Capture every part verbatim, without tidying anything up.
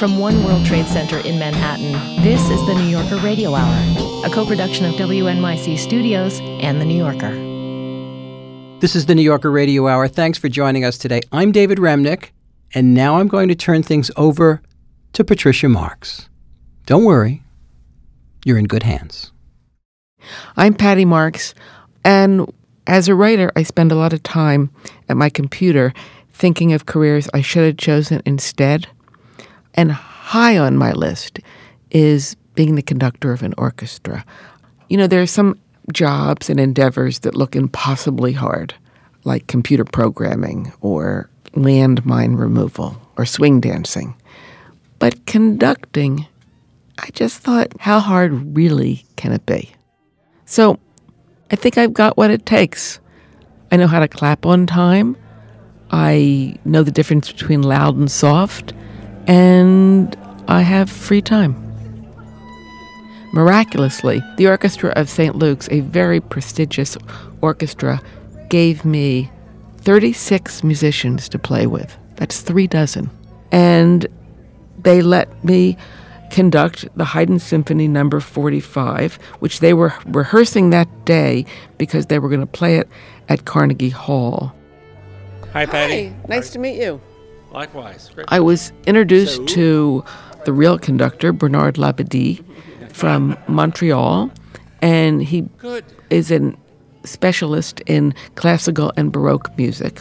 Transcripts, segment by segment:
From One World Trade Center in Manhattan, this is the New Yorker Radio Hour, a co-production of W N Y C Studios and The New Yorker. This is the New Yorker Radio Hour. Thanks for joining us today. I'm David Remnick, and now I'm going to turn things over to Patricia Marks. Don't worry, you're in good hands. I'm Patty Marks, and as a writer, I spend a lot of time at my computer thinking of careers I should have chosen instead. And high on my list is being the conductor of an orchestra. You know, there are some jobs and endeavors that look impossibly hard, like computer programming or landmine removal or swing dancing. But conducting, I just thought, how hard really can it be? So I think I've got what it takes. I know how to clap on time. I know the difference between loud and soft. And I have free time. Miraculously, the Orchestra of Saint Luke's, a very prestigious orchestra, gave me thirty-six musicians to play with. That's three dozen. And they let me conduct the Haydn Symphony number forty-five, which they were rehearsing that day because they were going to play it at Carnegie Hall. Hi, Patty. Hi, nice to meet you. Likewise. Great. I was introduced So? to the real conductor, Bernard Labadie, from Montreal, and he Good. is a specialist in classical and Baroque music.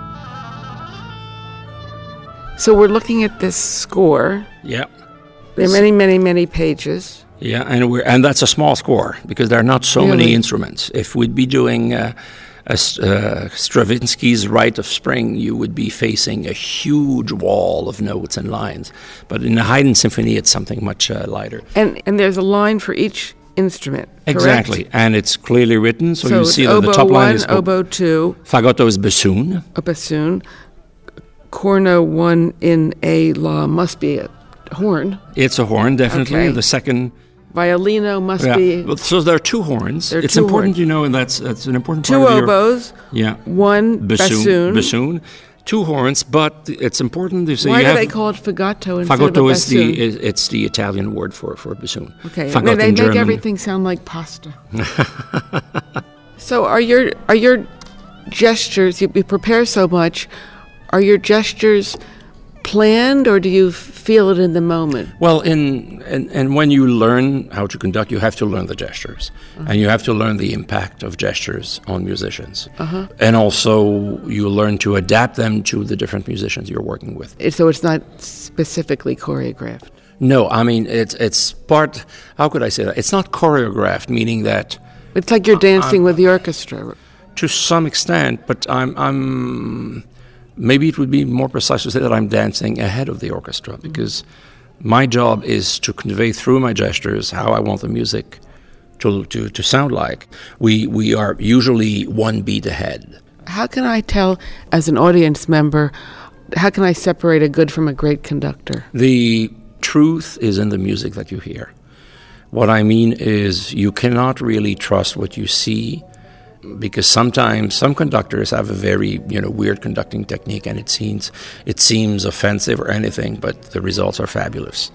So we're looking at this score. Yeah. There are many, many, many pages. Yeah, and we're and that's a small score because there are not so Really? many instruments. If we'd be doing uh, a, uh, Stravinsky's Rite of Spring, you would be facing a huge wall of notes and lines. But in the Haydn Symphony, it's something much uh, lighter. And and there's a line for each instrument, correct? Exactly, and it's clearly written, so, So you it's see that oboe the top line one, is oboe two, Fagotto is bassoon. a bassoon. Corno one in A La must be a horn. It's a horn, definitely. Okay. The second. Violino must Yeah. be Well, so there are two horns. There are It's two important, horns. you know, and that's that's an important two part of your. oboes, Yeah. one Bassoon, bassoon. bassoon, two horns, but it's important to say Why you do have they call it fagotto instead of a fagotto is bassoon? the is, it's the Italian word for, for bassoon. Okay, Fagotto they, they in make German. everything sound like pasta. So are your are your gestures? You, you prepare so much. Are your gestures planned, or do you feel it in the moment? Well, in and, and when you learn how to conduct, you have to learn the gestures, Uh-huh. and you have to learn the impact of gestures on musicians, Uh-huh. and also you learn to adapt them to the different musicians you're working with. It- So it's not specifically choreographed. No, I mean it's it's part. How could I say that? It's not choreographed, meaning that. It's like you're dancing with the orchestra. To some extent, but I'm, I'm maybe it would be more precise to say that I'm dancing ahead of the orchestra because my job is to convey through my gestures how I want the music to to, to sound like. We we are usually one beat ahead. How can I tell, as an audience member, how can I separate a good from a great conductor? The truth is in the music that you hear. What I mean is you cannot really trust what you see because sometimes some conductors have a very, you know, weird conducting technique and it seems it seems offensive or anything, but the results are fabulous.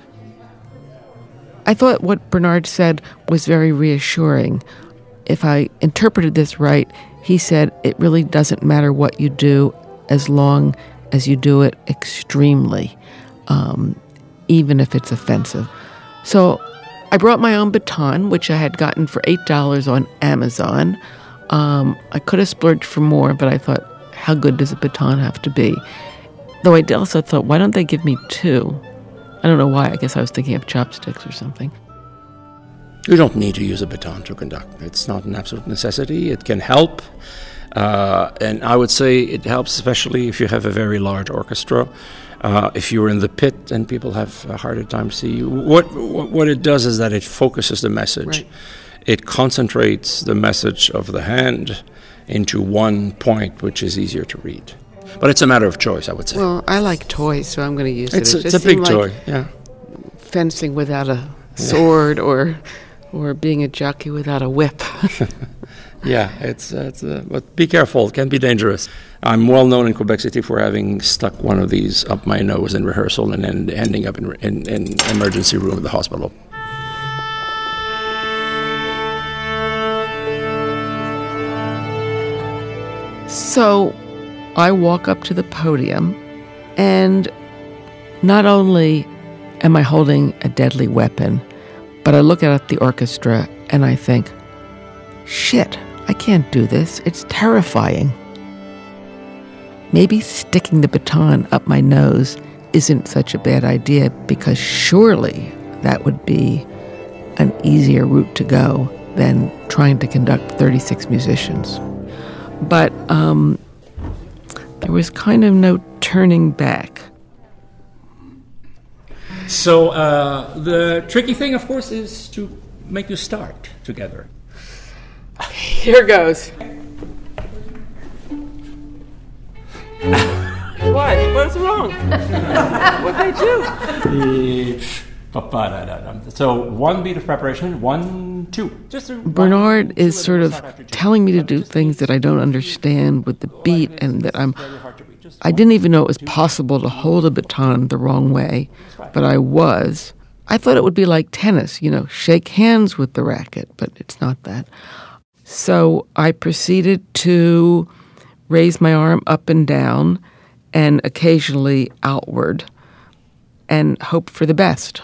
I thought what Bernard said was very reassuring. If I interpreted this right, he said it really doesn't matter what you do as long as you do it extremely, um, even if it's offensive. So I brought my own baton, which I had gotten for eight dollars on Amazon. Um, I could have splurged for more, but I thought, how good does a baton have to be? Though I also thought, why don't they give me two? I don't know why. I guess I was thinking of chopsticks or something. You don't need to use a baton to conduct. It's not an absolute necessity. It can help. Uh, and I would say it helps especially if you have a very large orchestra. Uh, if you're in the pit and people have a harder time to see you. What, what it does is that it focuses the message. Right. It concentrates the message of the hand into one point, which is easier to read. But it's a matter of choice, I would say. Well, I like toys, so I'm going to use it's it. a, It it's just a big seemed toy, like yeah. fencing without a sword or or being a jockey without a whip. Yeah, it's, uh, it's uh, but be careful. It can be dangerous. I'm well known in Quebec City for having stuck one of these up my nose in rehearsal and then ending up in, in, in emergency room of the hospital. So I walk up to the podium, and not only am I holding a deadly weapon, but I look at the orchestra and I think, shit, I can't do this. It's terrifying. Maybe sticking the baton up my nose isn't such a bad idea, because surely that would be an easier route to go than trying to conduct thirty-six musicians. But um, there was kind of no turning back. So uh, the tricky thing, of course, is to make you start together. Here goes. What? What's wrong? What'd I do? So one beat of preparation, one, two. Just to Bernard one, is sort of telling me to do things that I don't understand with the beat, and that I'm... I didn't even know it was possible to hold a baton the wrong way, but I was. I thought it would be like tennis, you know, shake hands with the racket, but it's not that. So I proceeded to raise my arm up and down and occasionally outward and hope for the best.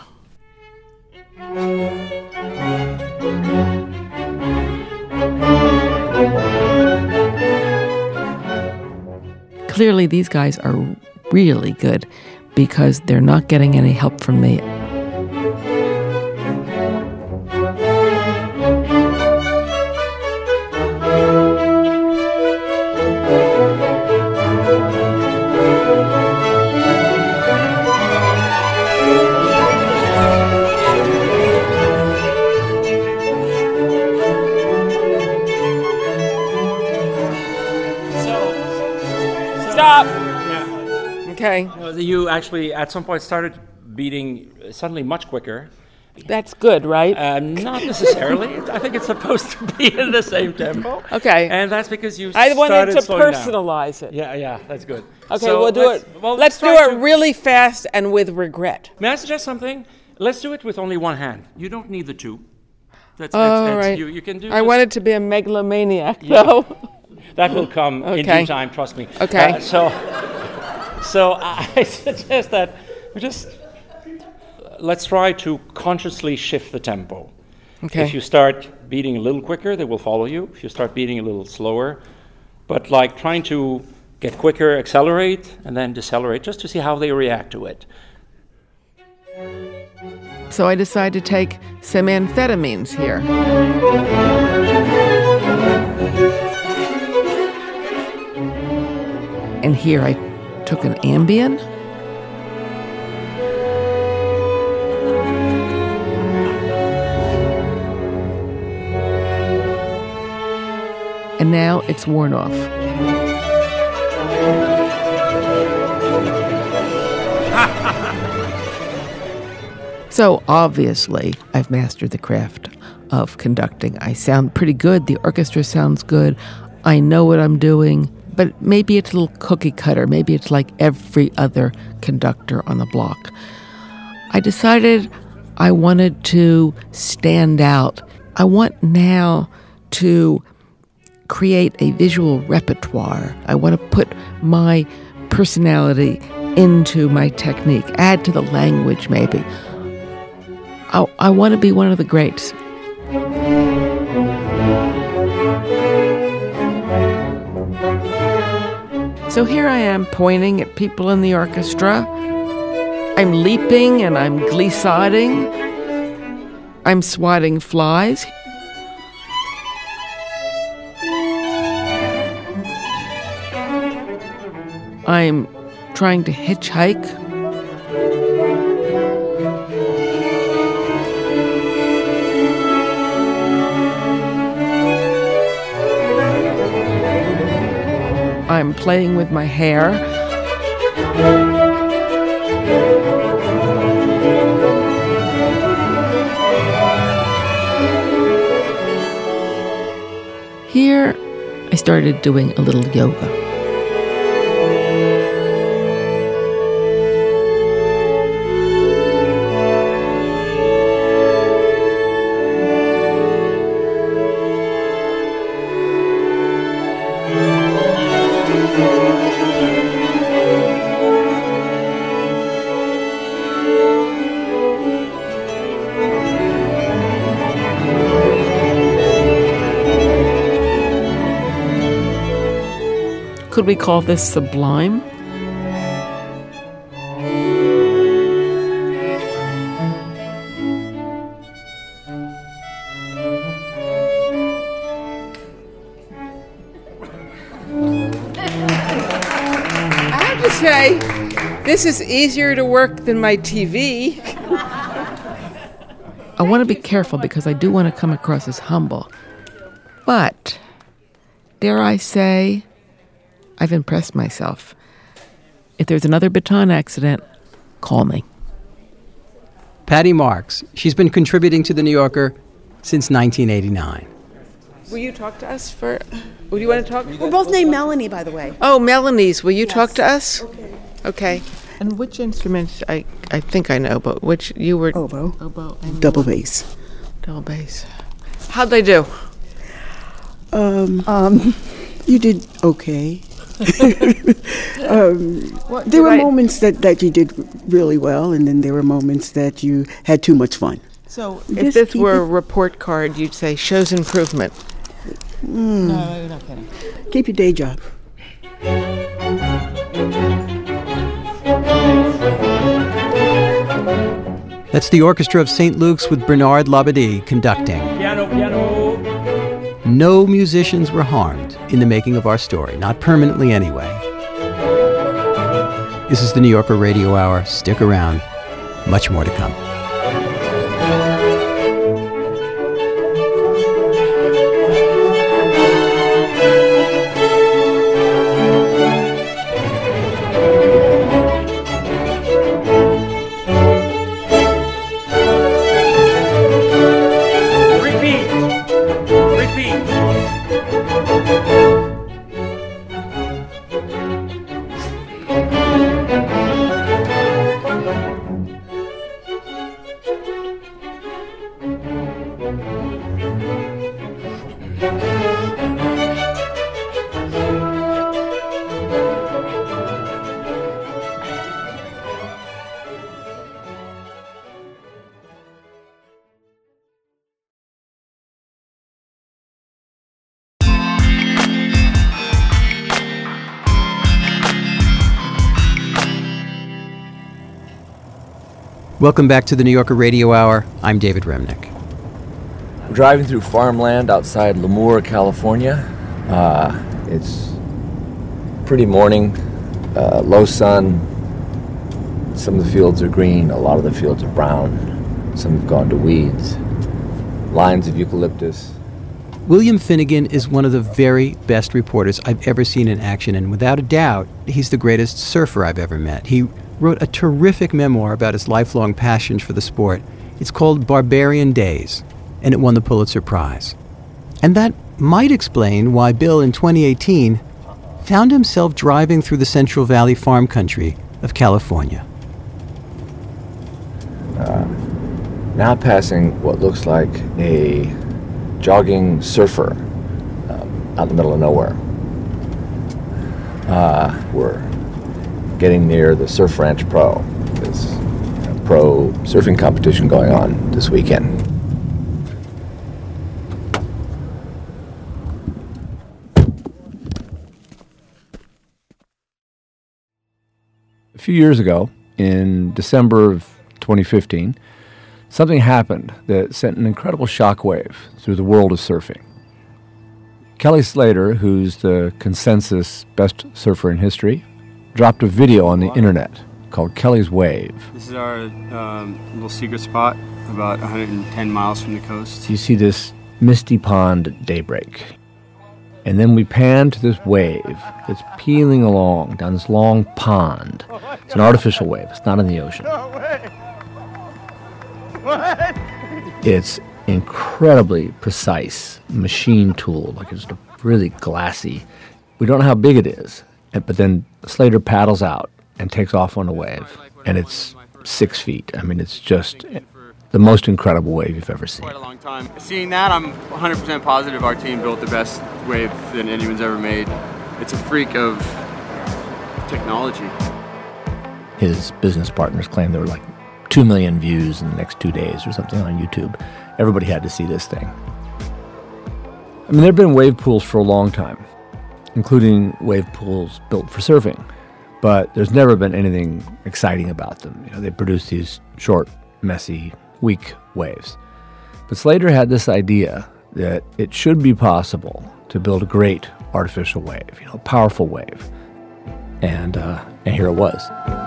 Clearly, these guys are really good because they're not getting any help from me. Stop! Yeah. Okay. Well, you actually, at some point, started beating suddenly much quicker. That's good, right? Uh, not necessarily. I think it's supposed to be in the same tempo. Okay. And that's because you I started wanted to slowing down. personalize it. Yeah, yeah, that's good. Okay, So we'll do let's- it. well, let's do try it to- really fast and with regret. May I suggest something? Let's do it with only one hand. You don't need the two. That's, Oh, that's, that's right. You, you can do I just- wanted to be a megalomaniac, Yeah. though. That will come in Okay. due time, trust me. Okay. Uh, so, so I suggest that we just let's try to consciously shift the tempo. Okay. If you start beating a little quicker, they will follow you. If you start beating a little slower, but like trying to get quicker, accelerate, and then decelerate, just to see how they react to it. So I decided to take some amphetamines here. And here I took an Ambien. And now it's worn off. So obviously, I've mastered the craft of conducting. I sound pretty good. The orchestra sounds good. I know what I'm doing. But maybe it's a little cookie cutter. Maybe it's like every other conductor on the block. I decided I wanted to stand out. I want now to create a visual repertoire. I want to put my personality into my technique, add to the language maybe. I, I want to be one of the greats. So here I am pointing at people in the orchestra. I'm leaping and I'm glissading. I'm swatting flies. I'm trying to hitchhike. I'm playing with my hair. Here started doing a little yoga. Could we call this sublime? I have to say, this is easier to work than my T V. I want to be careful because I do want to come across as humble. But, dare I say, I've impressed myself. If there's another baton accident, call me. Patty Marks. She's been contributing to The New Yorker since nineteen eighty-nine. Will you talk to us for... Would you want to talk? We're both named Melanie, by the way. Oh, Melanie's. Will you Yes. talk to us? Okay. Okay. And which instruments? I, I think I know, but which you were... Oboe. Oboe. and Double bass. Double bass. How'd they do? Um, um, you did okay. um, What, there did were I- moments that, that you did really well, and then there were moments that you had too much fun. So Just if this keep were it- a report card, you'd say, shows improvement. No, you're not kidding. Keep your day job. That's the Orchestra of Saint Luke's with Bernard Labadie conducting. Piano, piano. No musicians were harmed in the making of our story, not permanently anyway. This is the New Yorker Radio Hour. Stick around. Much more to come. Repeat. Repeat. Welcome back to the New Yorker Radio Hour. I'm David Remnick. I'm driving through farmland outside Lemoore, California. Uh, it's pretty morning, uh, low sun. Some of the fields are green, a lot of the fields are brown. Some have gone to weeds. Lines of eucalyptus. William Finnegan is one of the very best reporters I've ever seen in action, and without a doubt, he's the greatest surfer I've ever met. He wrote a terrific memoir about his lifelong passions for the sport. It's called Barbarian Days, and it won the Pulitzer Prize. And that might explain why Bill, in twenty eighteen, found himself driving through the Central Valley farm country of California. Uh, now passing what looks like a jogging surfer um, out in the middle of nowhere. Uh, we're getting near the Surf Ranch Pro. There's a pro surfing competition going on this weekend. A few years ago, in December of twenty fifteen, something happened that sent an incredible shockwave through the world of surfing. Kelly Slater, who's the consensus best surfer in history, dropped a video on the internet called Kelly's Wave. This is our um, little secret spot, about one hundred ten miles from the coast. You see this misty pond at daybreak. And then we pan to this wave that's peeling along down this long pond. It's an artificial wave. It's not in the ocean. It's incredibly precise machine tool, like it's a really glassy. We don't know how big it is, but then Slater paddles out and takes off on a wave, and it's six feet. I mean, it's just the most incredible wave you've ever seen. Quite a long time. Seeing that, I'm one hundred percent positive our team built the best wave that anyone's ever made. It's a freak of technology. His business partners claim there were like two million views in the next two days or something on YouTube. Everybody had to see this thing. I mean, there have been wave pools for a long time, including wave pools built for surfing, but there's never been anything exciting about them. You know, they produce these short, messy, weak waves. But Slater had this idea that it should be possible to build a great artificial wave, you know, a powerful wave. And, uh, and here it was.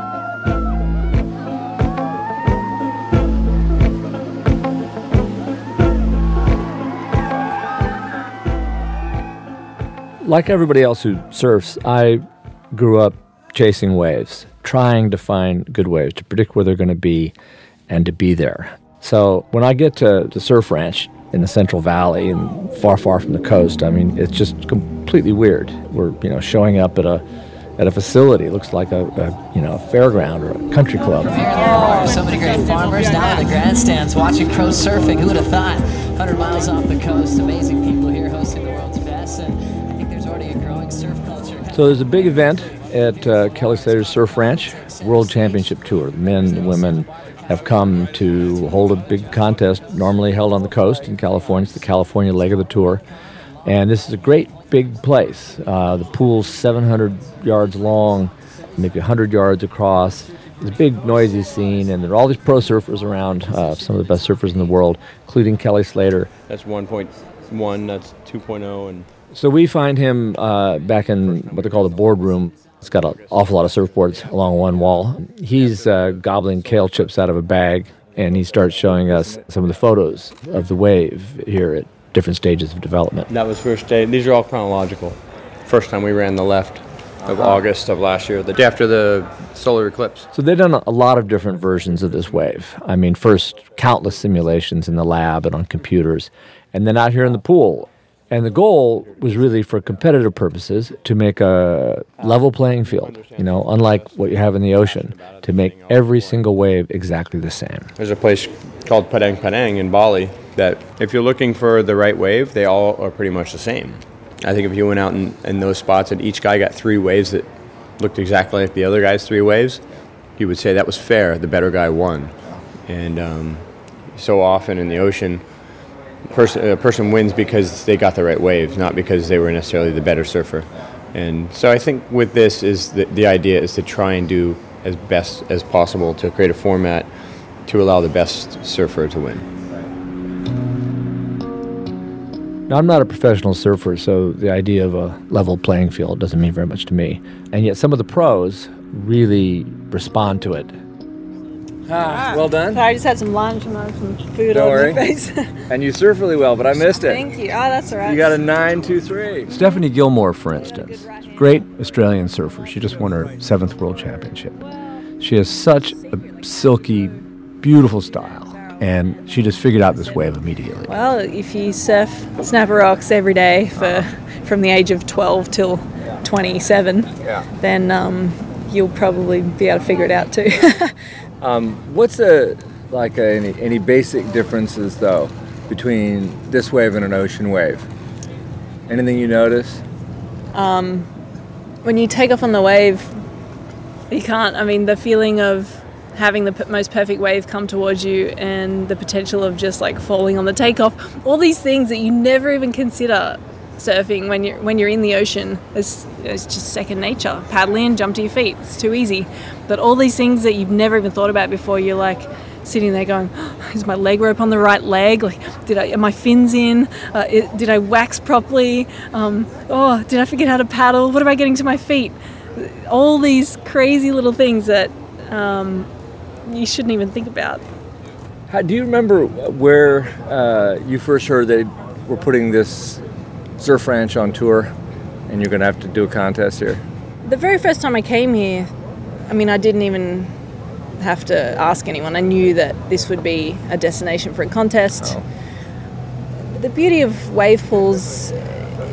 Like everybody else who surfs, I grew up chasing waves, trying to find good waves, to predict where they're going to be and to be there. So when I get to the surf ranch in the Central Valley and far, far from the coast, I mean, it's just completely weird. We're, you know, showing up at a at a facility. It looks like a, a you know, a fairground or a country club. Here there are so many great farmers down in the grandstands watching pro surfing. Who would have thought? one hundred miles off the coast, amazing people here hosting the world's best, and I think there's already a growing surf culture. So there's a big event at uh, Kelly Slater's Surf Ranch, World Championship Tour. The men and women have come to hold a big contest normally held on the coast in California. It's the California leg of the tour. And this is a great big place. Uh, the pool's seven hundred yards long, maybe one hundred yards across. It's a big, noisy scene, and there are all these pro surfers around, uh, some of the best surfers in the world, including Kelly Slater. That's one point one, that's two point oh. And so we find him uh, back in what they call the boardroom. It's got an awful lot of surfboards along one wall. He's uh, gobbling kale chips out of a bag, and he starts showing us some of the photos of the wave here at different stages of development. that was first day. These are all chronological. First time we ran the left of uh-huh. August of last year, the day after the solar eclipse. So they've done a lot of different versions of this wave. I mean, first, countless simulations in the lab and on computers, and then out here in the pool. And the goal was really, for competitive purposes, to make a level playing field, you know, unlike what you have in the ocean, to make every single wave exactly the same. There's a place called Padang Padang in Bali that if you're looking for the right wave, they all are pretty much the same. I think if you went out in, in those spots and each guy got three waves that looked exactly like the other guy's three waves, you would say that was fair, the better guy won. And um, so often in the ocean, Person, a person wins because they got the right waves, not because they were necessarily the better surfer. And so I think with this is the, the idea is to try and do as best as possible to create a format to allow the best surfer to win. Now, I'm not a professional surfer, so the idea of a level playing field doesn't mean very much to me. And yet some of the pros really respond to it. Ah, well done. So I just had some lunch and I have some food Don't on worry. my face. And you surf really well, but I missed it. Thank you. Oh, that's all right. You got a nine two three. Stephanie Gilmore, for instance, great Australian surfer. She just won her seventh world championship. She has such a silky, beautiful style, and she just figured out this wave immediately. Well, if you surf Snapper Rocks every day for from the age of twelve till twenty-seven, yeah. then um, you'll probably be able to figure it out too. Um, what's a like a, any any basic differences though between this wave and an ocean wave? Anything you notice? Um, when you take off on the wave, you can't. I mean, the feeling of having the p- most perfect wave come towards you, and the potential of just like falling on the takeoff. All these things that you never even consider surfing when you're when you're in the ocean. It's, it's just second nature. Paddle in, jump to your feet. It's too easy. But all these things that you've never even thought about before, you're like sitting there going, oh, is my leg rope on the right leg? Like, did I, are my fins in? Uh, it, did I wax properly? Um, oh, did I forget how to paddle? What am I getting to my feet? All these crazy little things that um, you shouldn't even think about. How, do you remember where uh, you first heard they were putting this surf ranch on tour and you're going to have to do a contest here? The very first time I came here, I mean, I didn't even have to ask anyone. I knew that this would be a destination for a contest. Oh. The beauty of wave pools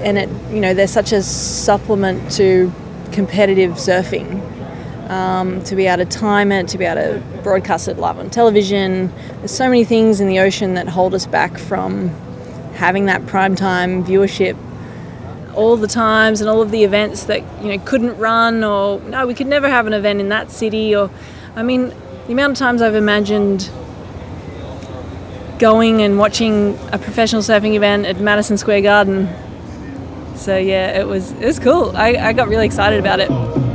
and it, you know, they're such a supplement to competitive surfing. Um, to be able to time it, to be able to broadcast it live on television. There's so many things in the ocean that hold us back from having that primetime viewership. All the times and all of the events that, you know, couldn't run, or no, we could never have an event in that city, or, I mean, the amount of times I've imagined going and watching a professional surfing event at Madison Square Garden. So yeah, it was it was cool. I, I got really excited about it.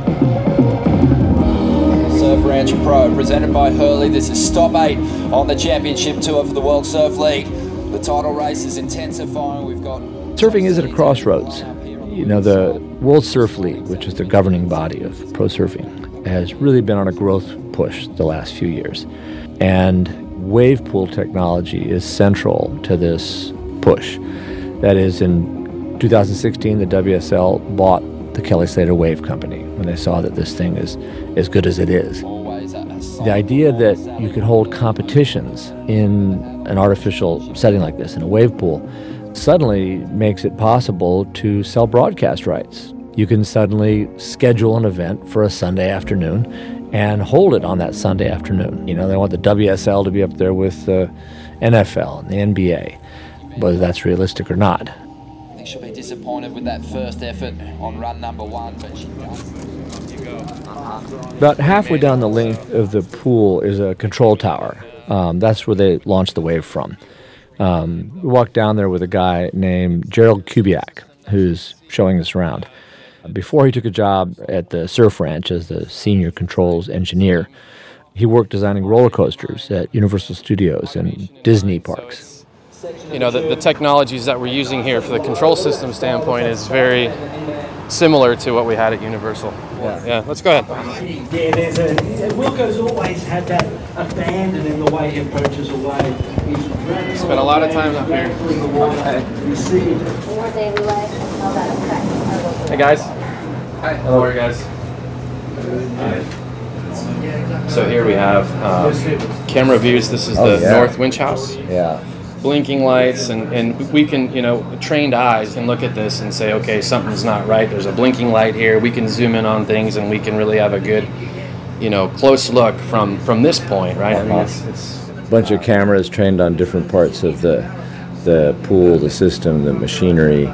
Surf Ranch Pro, presented by Hurley. This is stop eight on the championship tour for the World Surf League. The title race is intensifying. We've got... Surfing is at a crossroads. You know, the World Surf League, which is the governing body of pro surfing, has really been on a growth push the last few years. And wave pool technology is central to this push. That is, in two thousand sixteen, the W S L bought the Kelly Slater Wave Company when they saw that this thing is as good as it is. The idea that you could hold competitions in an artificial setting like this, in a wave pool, suddenly makes it possible to sell broadcast rights. You can suddenly schedule an event for a Sunday afternoon and hold it on that Sunday afternoon. You know, they want the W S L to be up there with the N F L and the N B A, whether that's realistic or not. She'll be disappointed with that first effort on run number one, but she does. About halfway down the length of the pool is a control tower. Um, that's where they launched the wave from. Um, we walked down there with a guy named Gerald Kubiak, who's showing us around. Before he took a job at the Surf Ranch as the senior controls engineer, he worked designing roller coasters at Universal Studios and Disney parks. You know, the, the technologies that we're using here for the control system standpoint is very similar to what we had at Universal. Yeah, yeah, let's go ahead. Yeah, there's a, Wilco's always had that abandon in the way he approaches a wave. He's spent a lot of time up here. Hey guys. Hi. How are you guys? So here we have um, camera views. This is Oh, the yeah. North Winch House. Yeah. Blinking lights, and, and we can, you know, trained eyes can look at this and say, okay, something's not right. There's a blinking light here. We can zoom in on things, and we can really have a good, you know, close look from, from this point, right? I mean, it's, it's A bunch of cameras trained on different parts of the the pool, the system, the machinery,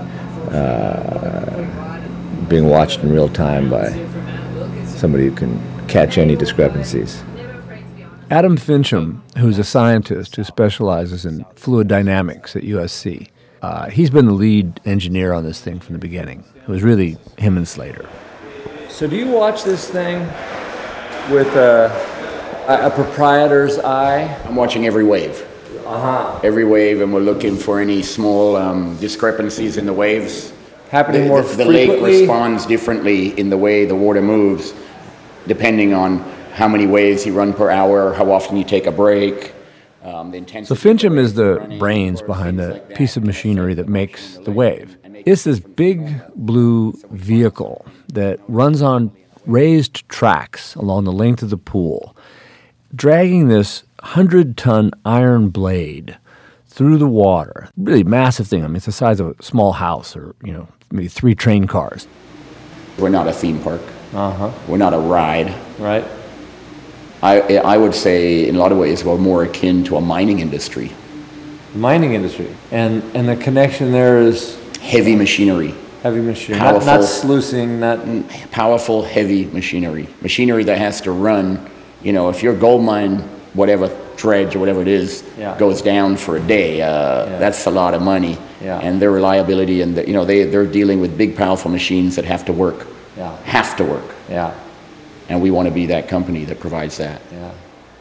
uh, being watched in real time by somebody who can catch any discrepancies. Adam Fincham, who's a scientist who specializes in fluid dynamics at U S C, uh, he's been the lead engineer on this thing from the beginning. It was really him and Slater. So do you watch this thing with a, a, a proprietor's eye? I'm watching every wave. Uh-huh. Every wave, and we're looking for any small um, discrepancies in the waves. Happening the, more the, the lake frequently? responds differently in the way the water moves, depending on how many waves you run per hour, how often you take a break, um, the intensity. So Fincham is the brains behind the piece of machinery that makes the wave. It's this big blue vehicle that runs on raised tracks along the length of the pool, dragging this hundred-ton iron blade through the water. Really massive thing. I mean, it's the size of a small house, or, you know, maybe three train cars. We're not a theme park. Uh-huh. We're not a ride. Right. I, I would say, in a lot of ways, we're more akin to a mining industry. Mining industry. And and the connection there is? Heavy machinery. Heavy machinery. Powerful, not, not sluicing, not... Powerful, heavy machinery. Machinery that has to run, you know, if your gold mine, whatever, dredge or whatever it is, Yeah. goes down for a day, uh, Yeah. that's a lot of money. Yeah. And their reliability, and, the, you know, they, they're dealing with big, powerful machines that have to work. Yeah. Have to work. Yeah. And we want to be that company that provides that. Yeah.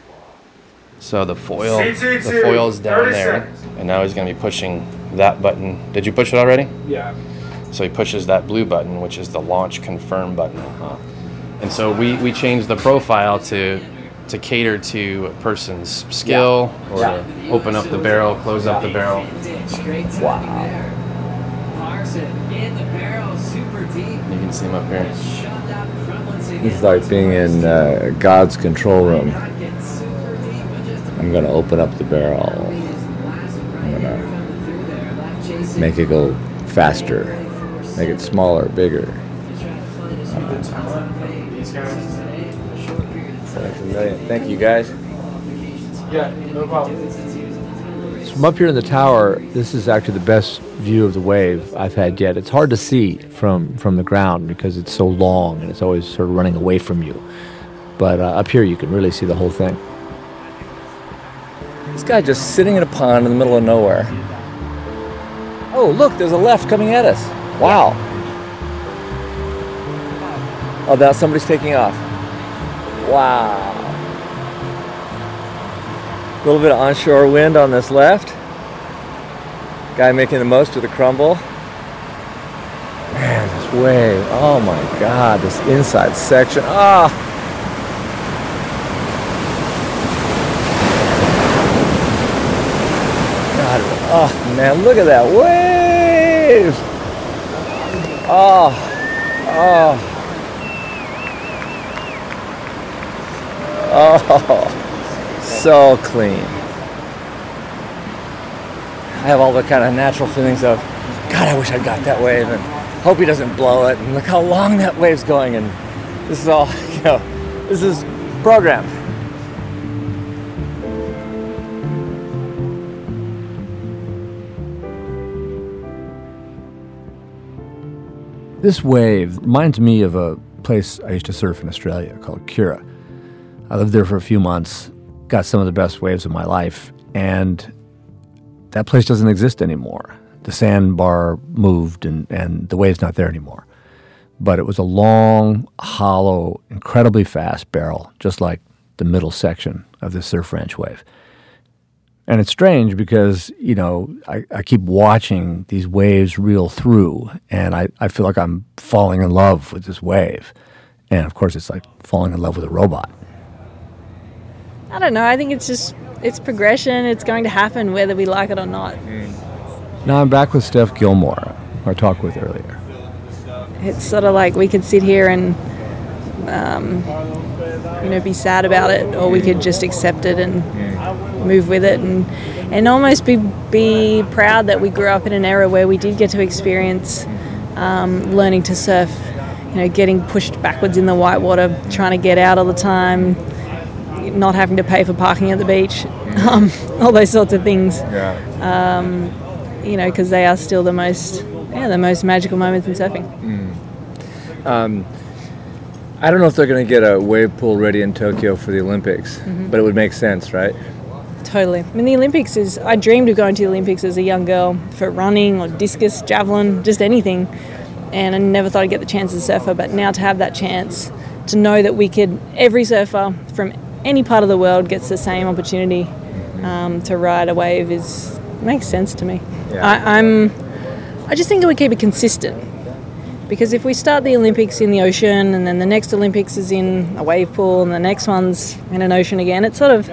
So the foil, the foil is down there, and now he's going to be pushing that button. Did you push it already? Yeah. So he pushes that blue button, which is the launch confirm button. And so we, we changed the profile to to cater to a person's skill, Yeah. or Yeah. to open up the barrel, close up the barrel. Wow. You can see him up here. It's like being in uh, God's control room. I'm going to open up the barrel. I'm going to make it go faster. make it smaller, bigger. Thank you, guys. Yeah, no problem. So from up here in the tower, this is actually the best view of the wave I've had yet. It's hard to see from, from the ground because it's so long and it's always sort of running away from you. But uh, up here you can really see the whole thing. This guy just sitting in a pond in the middle of nowhere. Oh, look, there's a left coming at us. Wow. Oh, now somebody's taking off. Wow. A little bit of onshore wind on this left. Guy making the most of the crumble. Man, this wave. Oh my God, this inside section. Ah. God, oh man, look at that wave. Oh, oh. Oh, so clean. I have all the kind of natural feelings of, God, I wish I'd got that wave, and hope he doesn't blow it, and look how long that wave's going, and this is all, you know, this is programmed. This wave reminds me of a place I used to surf in Australia called Kura. I lived there for a few months, got some of the best waves of my life, and that place doesn't exist anymore. The sandbar moved, and, and the wave's not there anymore. But it was a long, hollow, incredibly fast barrel, just like the middle section of this Surf Ranch wave. And it's strange because, you know, I, I keep watching these waves reel through, and I, I feel like I'm falling in love with this wave. And, of course, it's like falling in love with a robot. I don't know. I think it's just, it's progression. It's going to happen whether we like it or not. Now I'm back with Steph Gilmore, who I talked with earlier. It's sort of like we could sit here and, um, you know, be sad about it, or we could just accept it and move with it, and and almost be be proud that we grew up in an era where we did get to experience um, learning to surf. You know, getting pushed backwards in the whitewater, trying to get out all the time, not having to pay for parking at the beach, um, all those sorts of things. Yeah. Um, you know, because they are still the most, yeah, the most magical moments in surfing. Mm. Um, I don't know if they're going to get a wave pool ready in Tokyo for the Olympics, mm-hmm. but it would make sense, right? Totally. I mean, the Olympics is, I dreamed of going to the Olympics as a young girl for running or discus, javelin, just anything. And I never thought I'd get the chance as a surfer, but now to have that chance, to know that we could, every surfer from any part of the world gets the same opportunity um, to ride a wave is, makes sense to me. Yeah. I, I'm, I just think that we keep it consistent. Because if we start the Olympics in the ocean, and then the next Olympics is in a wave pool, and the next one's in an ocean again, it's sort of,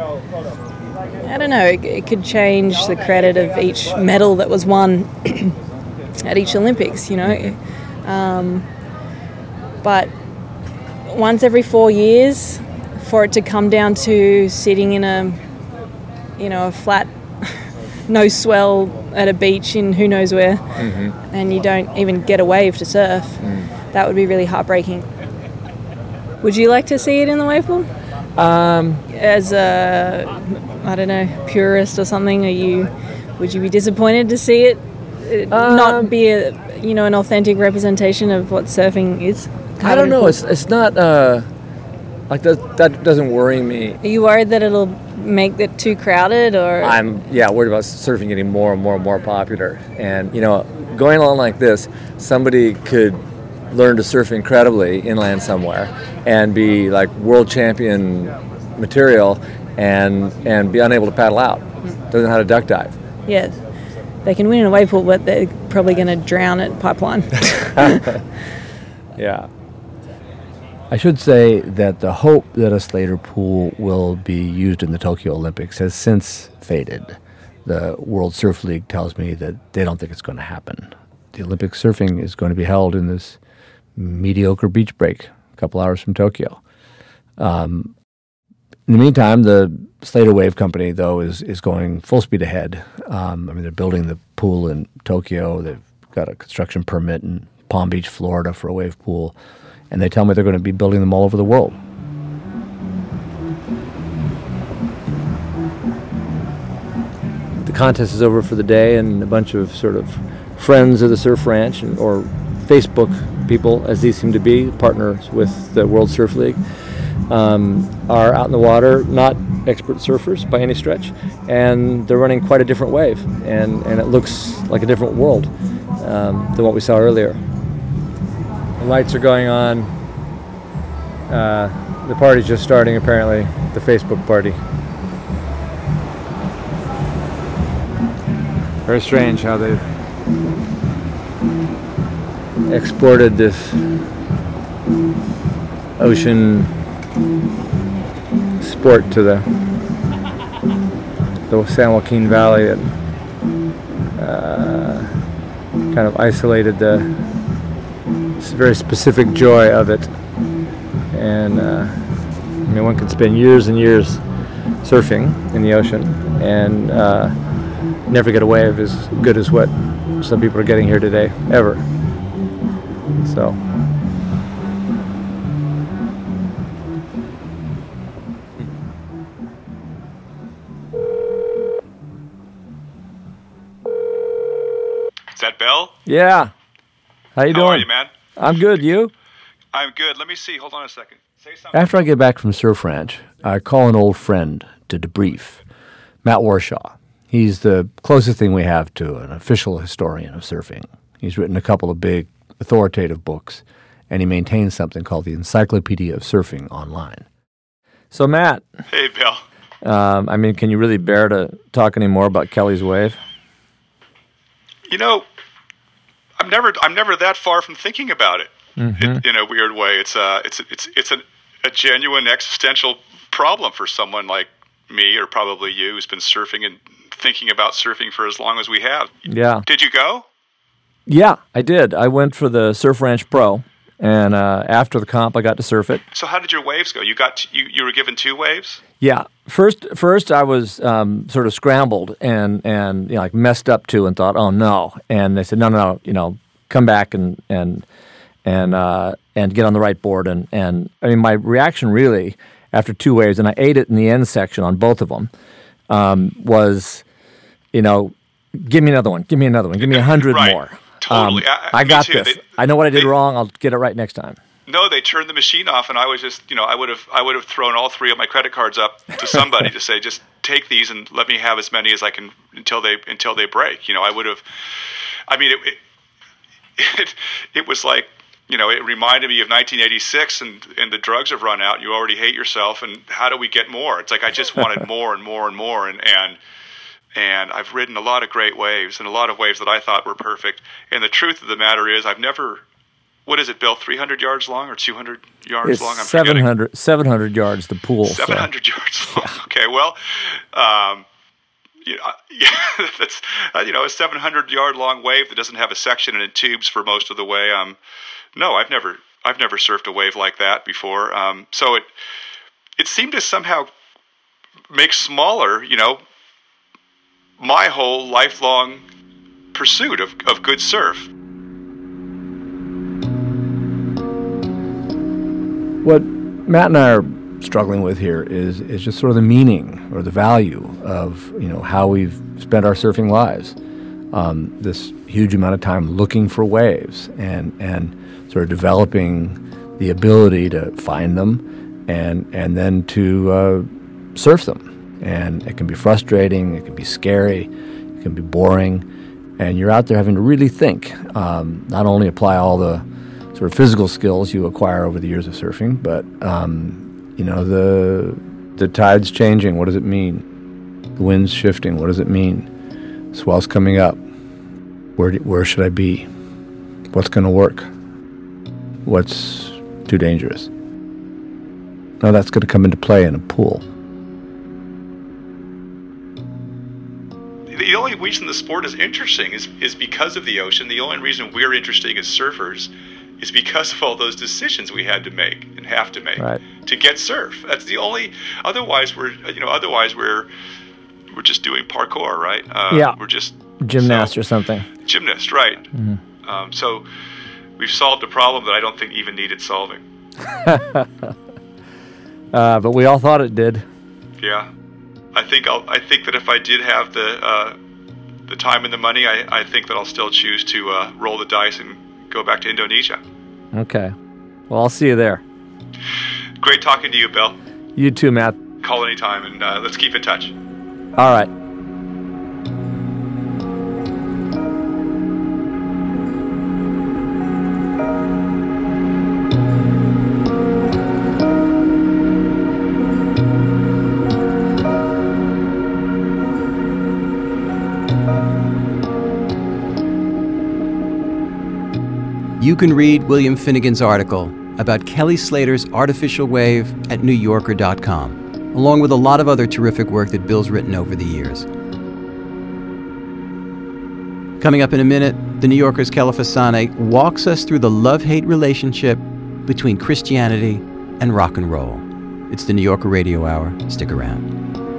I don't know, it, it could change the credit of each medal that was won at each Olympics, you know. Um, but once every four years, for it to come down to sitting in a, you know, a flat, no swell at a beach in who knows where, mm-hmm. and you don't even get a wave to surf, mm. that would be really heartbreaking. Would you like to see it in the wave pool? Um, As a, I don't know, purist or something, are you? Would you be disappointed to see it, it um, not be a, you know, an authentic representation of what surfing is? I don't know. It's it's not uh, like that. That doesn't worry me. Are you worried that it'll make it too crowded, or? I'm yeah worried about surfing getting more and more and more popular, and you know, going along like this, somebody could learn to surf incredibly inland somewhere and be like world champion material, and and be unable to paddle out. Doesn't know how to duck dive. Yeah, they can win in a wave pool, but they're probably going to drown at Pipeline. Yeah. I should say that the hope that a Slater pool will be used in the Tokyo Olympics has since faded. The World Surf League tells me that they don't think it's going to happen. The Olympic surfing is going to be held in this mediocre beach break a couple hours from Tokyo. Um, in the meantime, the Slater Wave Company, though, is, is going full speed ahead. Um, I mean, they're building the pool in Tokyo. They've got a construction permit in Palm Beach, Florida for a wave pool. And they tell me they're going to be building them all over the world. The contest is over for the day, and a bunch of sort of friends of the Surf Ranch and, or Facebook people, as these seem to be, partners with the World Surf League, um, are out in the water, not expert surfers by any stretch, and they're running quite a different wave, and, and it looks like a different world um, than what we saw earlier. The lights are going on. Uh, the party's just starting, apparently, the Facebook party. Very strange how they've exported this ocean sport to the the San Joaquin Valley, and uh, kind of isolated the very specific joy of it. And uh, I mean, one can spend years and years surfing in the ocean and uh, never get a wave as good as what some people are getting here today, ever. So. Is that Bill? Yeah. How you How doing? are you, man? I'm good. You? I'm good. Let me see. Hold on a second. Say something. After I get back from Surf Ranch, I call an old friend to debrief, Matt Warshaw. He's the closest thing we have to an official historian of surfing. He's written a couple of big, authoritative books, and he maintains something called the Encyclopedia of Surfing online. So, Matt. Hey, Bill. Um, I mean, can you really bear to talk any more about Kelly's wave? You know, I'm never, I'm never that far from thinking about it. Mm-hmm. It, in a weird way, it's a, it's, it's, it's a, a genuine existential problem for someone like me, or probably you, who's been surfing and thinking about surfing for as long as we have. Yeah. Did you go? Yeah, I did. I went for the Surf Ranch Pro, and uh, after the comp, I got to surf it. So how did your waves go? You got, t- you, you were given two waves? Yeah. First, first I was um, sort of scrambled and and you know, like messed up too, and thought, oh no. And they said, no, no, no, you know, come back and and and uh, and get on the right board. And and I mean, my reaction really after two waves, and I ate it in the end section on both of them, um, was, you know, give me another one, give me another one, give me a hundred Right. more. Totally. Um, I, I got too. this. They, I know what I did they, wrong. I'll get it right next time. No, they turned the machine off, and I was just, you know, I would have, I would have thrown all three of my credit cards up to somebody to say, just take these and let me have as many as I can until they, until they break. You know, I would have. I mean, it, it, it, it was like, you know, it reminded me of nineteen eighty-six, and and the drugs have run out. You already hate yourself, and how do we get more? It's like I just wanted more and more and more, and and. And I've ridden a lot of great waves, and a lot of waves that I thought were perfect. And the truth of the matter is, I've never, what is it, Bill, three hundred yards long or two hundred yards It's long? I'm seven hundred, seven hundred yards, the pool. seven hundred so. yards long. Yeah. Okay, well, um, you know, yeah, that's, uh, you know, a seven hundred yard long wave that doesn't have a section and it tubes for most of the way. Um, no, I've never, I've never surfed a wave like that before. Um, so it, it seemed to somehow make smaller, you know, my whole lifelong pursuit of, of good surf. What Matt and I are struggling with here is is just sort of the meaning or the value of, you know, how we've spent our surfing lives. Um, this huge amount of time looking for waves and and sort of developing the ability to find them and and then to uh, surf them. And it can be frustrating, it can be scary, it can be boring, and you're out there having to really think, um, not only apply all the sort of physical skills you acquire over the years of surfing, but, um, you know, the the tide's changing, what does it mean? The wind's shifting, what does it mean? Swell's coming up, where, do, where should I be? What's going to work? What's too dangerous? Now that's going to come into play in a pool. The only reason the sport is interesting is, is because of the ocean. The only reason we're interesting as surfers is because of all those decisions we had to make and have to make right. to get surf. That's the only. Otherwise, we're you know. Otherwise, we're we're just doing parkour, right? Uh, yeah. We're just gymnast so, or something. Gymnast, right? Mm-hmm. Um, so we've solved a problem that I don't think even needed solving. uh, but we all thought it did. Yeah, I think I'll. I think that if I did have the uh, the time and the money, I, I think that I'll still choose to uh, roll the dice and go back to Indonesia. Okay. Well, I'll see you there. Great talking to you, Bill. You too, Matt. Call anytime, and uh, let's keep in touch. All right. You can read William Finnegan's article about Kelly Slater's artificial wave at New Yorker dot com, along with a lot of other terrific work that Bill's written over the years. Coming up in a minute, the New Yorker's Kela Fasane walks us through the love-hate relationship between Christianity and rock and roll. It's the New Yorker Radio Hour. Stick around.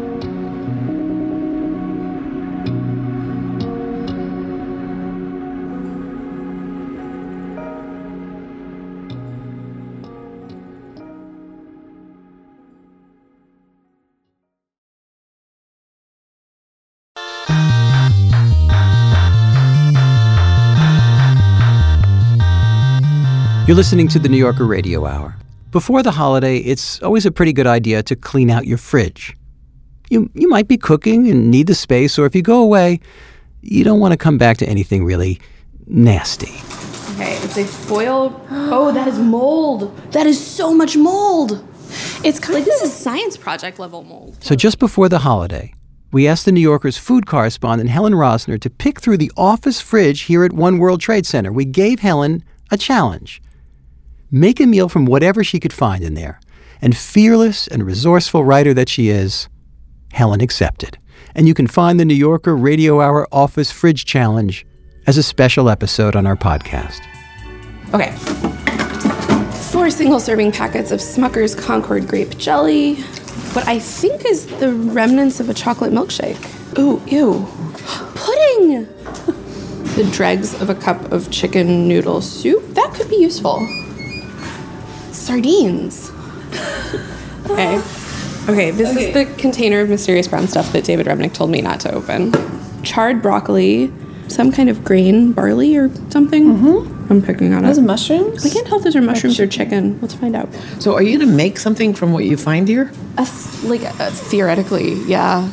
You're listening to the New Yorker Radio Hour. Before the holiday, it's always a pretty good idea to clean out your fridge. You you might be cooking and need the space, or if you go away, you don't want to come back to anything really nasty. Okay, it's a foil. Oh, that is mold. That is so much mold. It's kind like this is science project level mold. So just before the holiday, we asked the New Yorker's food correspondent, Helen Rosner, to pick through the office fridge here at One World Trade Center. We gave Helen a challenge. Make a meal from whatever she could find in there. And fearless and resourceful writer that she is, Helen accepted. And you can find the New Yorker Radio Hour Office Fridge Challenge as a special episode on our podcast. Okay. Four single-serving packets of Smucker's Concord grape jelly. What I think is the remnants of a chocolate milkshake. Ooh, ew. Pudding! The dregs of a cup of chicken noodle soup. That could be useful. Sardines. Okay. Okay, this okay. is the container of mysterious brown stuff that David Remnick told me not to open. Charred broccoli, some kind of grain, barley or something. Mm-hmm. I'm picking on it. Those are mushrooms? I can't tell if those are mushrooms or chicken. Let's find out. So are you going to make something from what you find here? Uh, like, uh, theoretically, yeah.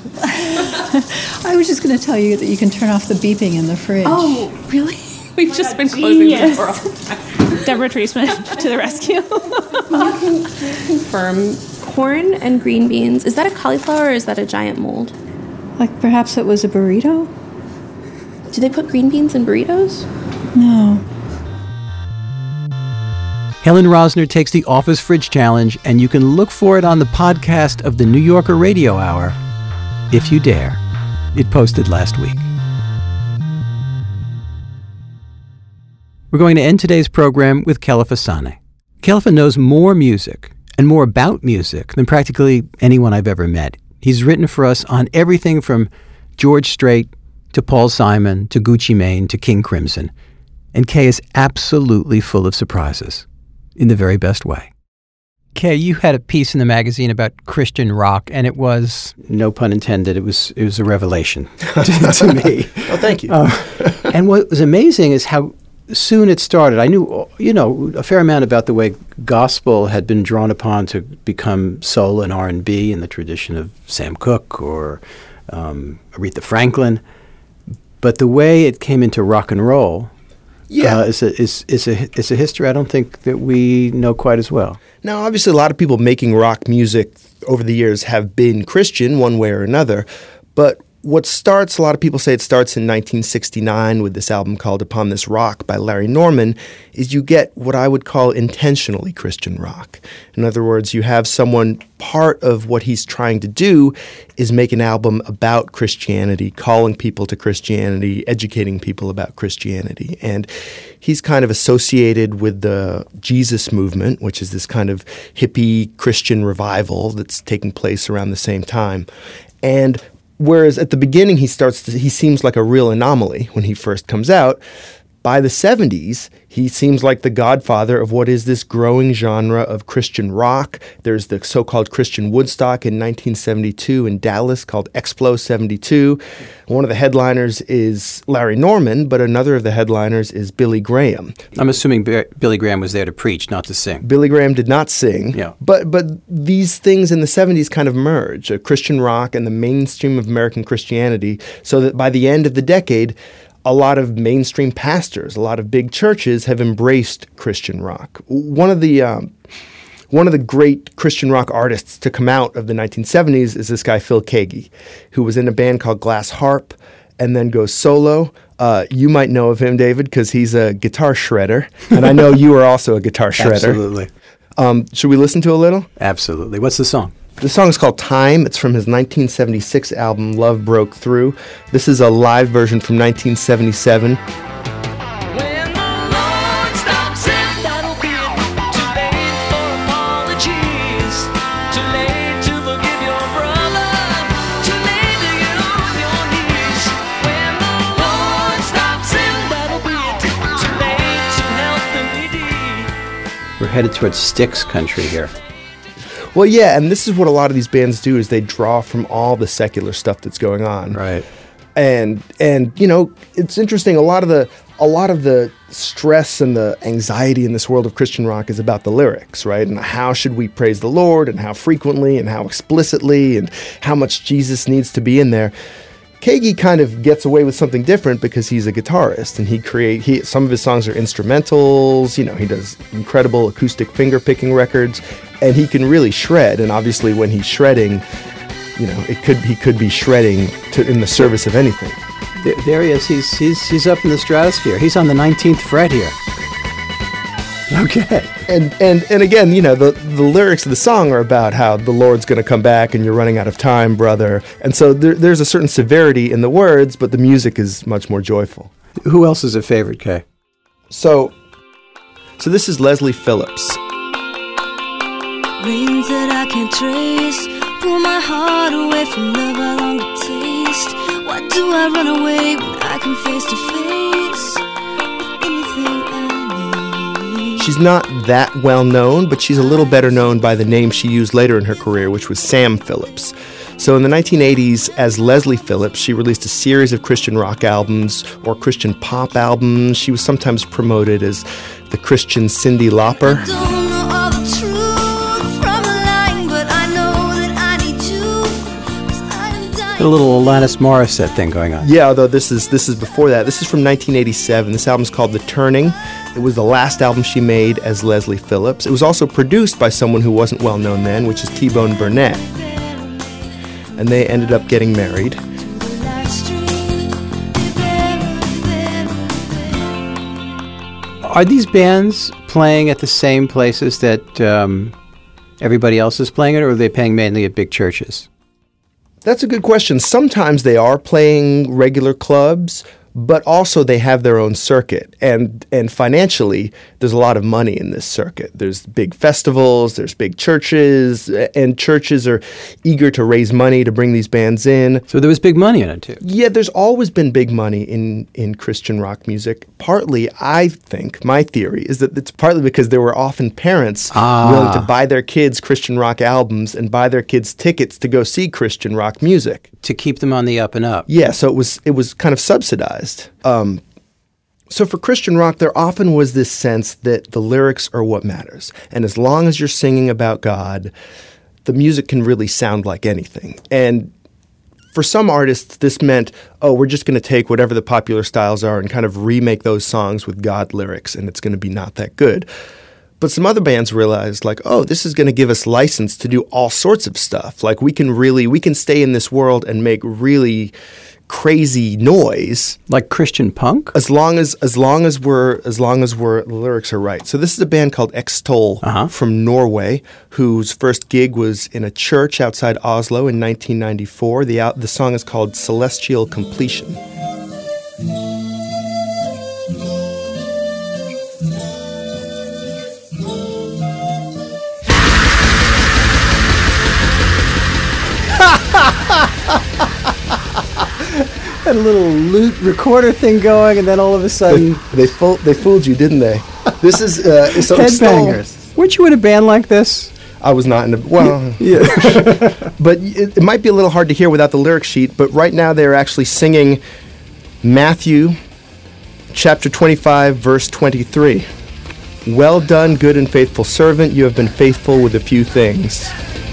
I was just going to tell you that you can turn off the beeping in the fridge. Oh, really? We've oh just God, been genius. closing the door. Deborah Treisman to the rescue. You can confirm corn and green beans. Is that a cauliflower or is that a giant mold? Like perhaps it was a burrito? Do they put green beans in burritos? No. Helen Rosner takes the Office Fridge Challenge, and you can look for it on the podcast of the New Yorker Radio Hour, if you dare. It posted last week. We're going to end today's program with Kela Fasane. Kela knows more music and more about music than practically anyone I've ever met. He's written for us on everything from George Strait to Paul Simon to Gucci Mane to King Crimson. And Kay is absolutely full of surprises, in the very best way. Kay, you had a piece in the magazine about Christian rock, and it was, no pun intended, it was it was a revelation to, to me. Oh, thank you. Uh, and what was amazing is how soon it started. I knew, you know, a fair amount about the way gospel had been drawn upon to become soul and R and B in the tradition of Sam Cooke or um, Aretha Franklin. But the way it came into rock and roll yeah. uh, is, a, is, is, a, is a history I don't think that we know quite as well. Now, obviously, a lot of people making rock music over the years have been Christian one way or another. But what starts, a lot of people say it starts in nineteen sixty-nine with this album called Upon This Rock by Larry Norman, is you get what I would call intentionally Christian rock. In other words, you have someone, part of what he's trying to do is make an album about Christianity, calling people to Christianity, educating people about Christianity. And he's kind of associated with the Jesus movement, which is this kind of hippie Christian revival that's taking place around the same time. And whereas at the beginning he starts to, he seems like a real anomaly when he first comes out, By the seventies, he seems like the godfather of what is this growing genre of Christian rock. There's the so-called Christian Woodstock in nineteen seventy-two in Dallas called Explo seventy-two. One of the headliners is Larry Norman, but another of the headliners is Billy Graham. I'm assuming B- Billy Graham was there to preach, not to sing. Billy Graham did not sing, Yeah. but but these things in the seventies kind of merge, uh, Christian rock and the mainstream of American Christianity, so that by the end of the decade, a lot of mainstream pastors, a lot of big churches have embraced Christian rock. One of the um, one of the great Christian rock artists to come out of the nineteen seventies is this guy Phil Keaggy, who was in a band called Glass Harp and then goes solo. Uh, you might know of him, David, because he's a guitar shredder, and I know you are also a guitar shredder. Absolutely. Um, should we listen to a little? Absolutely. What's the song? The song is called Time. It's from his nineteen seventy-six album, Love Broke Through. This is a live version from nineteen seventy-seven. We're headed towards Styx country here. Well, yeah, and this is what a lot of these bands do is they draw from all the secular stuff that's going on. Right. And and you know, it's interesting, a lot of the a lot of the stress and the anxiety in this world of Christian rock is about the lyrics, right? And how should we praise the Lord and how frequently and how explicitly and how much Jesus needs to be in there. Keaggy kind of gets away with something different because he's a guitarist and he create he some of his songs are instrumentals, you know, he does incredible acoustic finger picking records and he can really shred, and obviously when he's shredding, you know, it could he could be shredding to, in the service of anything. There, there he is. He's he's he's up in the stratosphere. He's on the nineteenth fret here. Okay. And and and again, you know, the, the lyrics of the song are about how the Lord's going to come back and you're running out of time, brother. And so there, there's a certain severity in the words, but the music is much more joyful. Who else is a favorite, Kay? So, so this is Leslie Phillips. Rains that I can't trace, pull my heart away from love I long to taste. Why do I run away when I come face to face with anything I need? She's not that well known, but she's a little better known by the name she used later in her career, which was Sam Phillips. So in the nineteen eighties, as Leslie Phillips, she released a series of Christian rock albums or Christian pop albums. She was sometimes promoted as the Christian Cyndi Lauper. A little Alanis Morissette thing going on. Yeah, although this is this is before that. This is from nineteen eighty-seven. This album's called The Turning. It was the last album she made as Leslie Phillips. It was also produced by someone who wasn't well known then, which is T-Bone Burnett. And they ended up getting married. Are these bands playing at the same places that um, everybody else is playing it, or are they playing mainly at big churches? That's a good question. Sometimes they are playing regular clubs, but also they have their own circuit. And and financially, there's a lot of money in this circuit. There's big festivals, there's big churches, and churches are eager to raise money to bring these bands in. So there was big money in it, too. Yeah, there's always been big money in, in Christian rock music. Partly, I think, my theory, is that it's partly because there were often parents ah. willing to buy their kids Christian rock albums and buy their kids tickets to go see Christian rock music. To keep them on the up and up. Yeah, so it was it was kind of subsidized. Um, so for Christian rock, there often was this sense that the lyrics are what matters. And as long as you're singing about God, the music can really sound like anything. And for some artists, this meant, oh, we're just going to take whatever the popular styles are and kind of remake those songs with God lyrics, and it's going to be not that good. But some other bands realized, like, oh, this is going to give us license to do all sorts of stuff. Like, we can really, we can stay in this world and make really crazy noise, like Christian punk, as long as as long as we're as long as we're the lyrics are right. So this is a band called Extol uh-huh. from Norway, whose first gig was in a church outside Oslo in nineteen ninety-four. The out, the song is called Celestial Completion. had a little loot recorder thing going, and then all of a sudden... They, they, fool, they fooled you, didn't they? This is... Uh, so Headbangers. Weren't you in a band like this? I was not in a... Well... yeah. But it, it might be a little hard to hear without the lyric sheet, but right now they're actually singing Matthew chapter twenty-five, verse twenty-three. Well done, good and faithful servant. You have been faithful with a few things.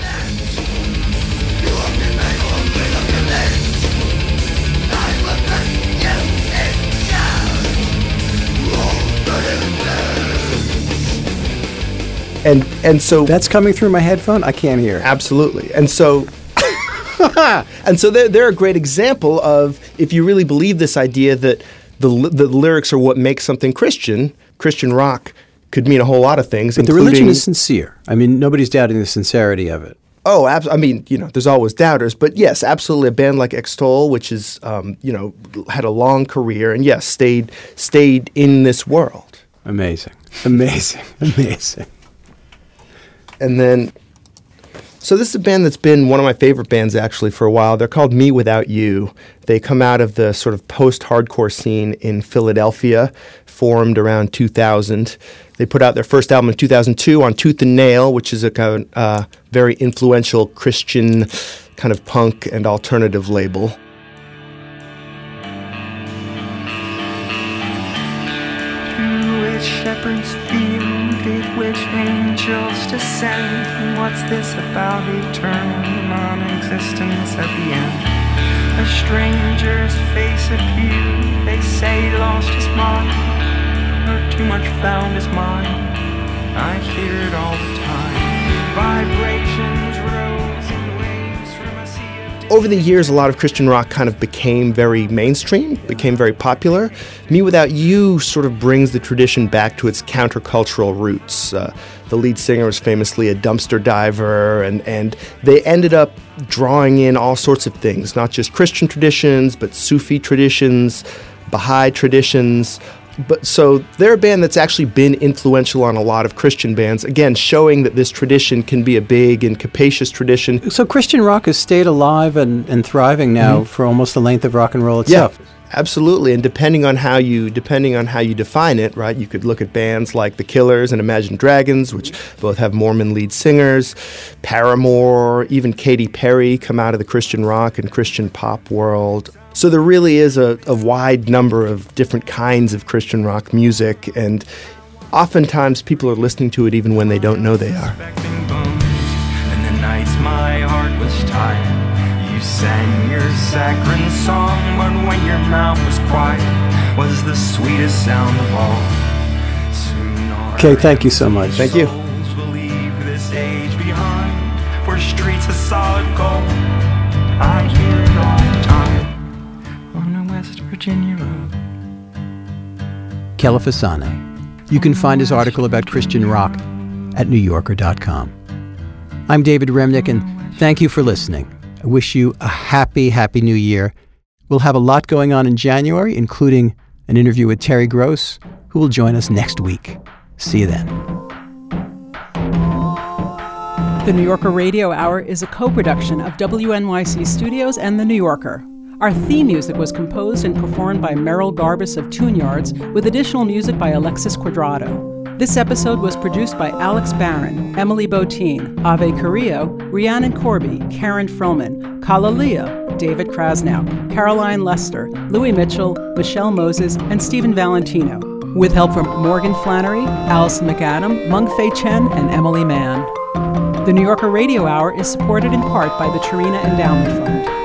And and so that's coming through my headphone. I can't hear. Absolutely. And so and so they're, they're a great example of, if you really believe this idea that the the lyrics are what makes something Christian, Christian rock could mean a whole lot of things. But the religion is sincere. I mean, nobody's doubting the sincerity of it. Oh, abs- I mean, you know, there's always doubters, but yes, absolutely. A band like Extol, which is, um, you know, had a long career and yes, stayed stayed in this world. Amazing, amazing, amazing. And then, so this is a band that's been one of my favorite bands actually for a while. They're called Me Without You. They come out of the sort of post-hardcore scene in Philadelphia, formed around two thousand. They put out their first album in two thousand two on Tooth and Nail, which is a kind of, uh, very influential Christian kind of punk and alternative label. Which shepherds field did which angels descend? What's this about eternal non-existence at the end? A stranger's face appeared, they say lost his mind, or too much found his mind. I hear it all the time. Vibrations rose in waves from a sea of... Over the years, a lot of Christian rock kind of became very mainstream, became very popular. Me Without You sort of brings the tradition back to its countercultural roots. Uh, the lead singer was famously a dumpster diver, and, and they ended up drawing in all sorts of things, not just Christian traditions, but Sufi traditions, Baha'i traditions. But so they're a band that's actually been influential on a lot of Christian bands, again, showing that this tradition can be a big and capacious tradition. So Christian rock has stayed alive and, and thriving now mm-hmm. for almost the length of rock and roll itself. Yeah, absolutely. And depending on how you depending on how you define it, right, you could look at bands like The Killers and Imagine Dragons, which both have Mormon lead singers, Paramore, even Katy Perry come out of the Christian rock and Christian pop world. So there really is a, a wide number of different kinds of Christian rock music, and oftentimes people are listening to it even when they don't know they are. And the nights my heart was tired, you sang your saccharine song, but when your mouth was quiet, was the sweetest sound of all. Soon okay, thank you so much. Thank you. Will leave this age behind, for streets of solid gold. I hear it all the time. West Virginia Road. Kelefa Sanneh. You can find his article about Christian rock at new yorker dot com. I'm David Remnick, and thank you for listening. I wish you a happy, happy new year. We'll have a lot going on in January, including an interview with Terry Gross, who will join us next week. See you then. The New Yorker Radio Hour is a co-production of W N Y C Studios and The New Yorker. Our theme music was composed and performed by Merrill Garbus of Tune Yards, with additional music by Alexis Quadrado. This episode was produced by Alex Barron, Emily Botine, Ave Carrillo, Rhiannon Corby, Karen Frillman, Kala Leo, David Krasnow, Caroline Lester, Louis Mitchell, Michelle Moses, and Stephen Valentino, with help from Morgan Flannery, Allison McAdam, Mung Fei Chen, and Emily Mann. The New Yorker Radio Hour is supported in part by the Tarina Endowment Fund.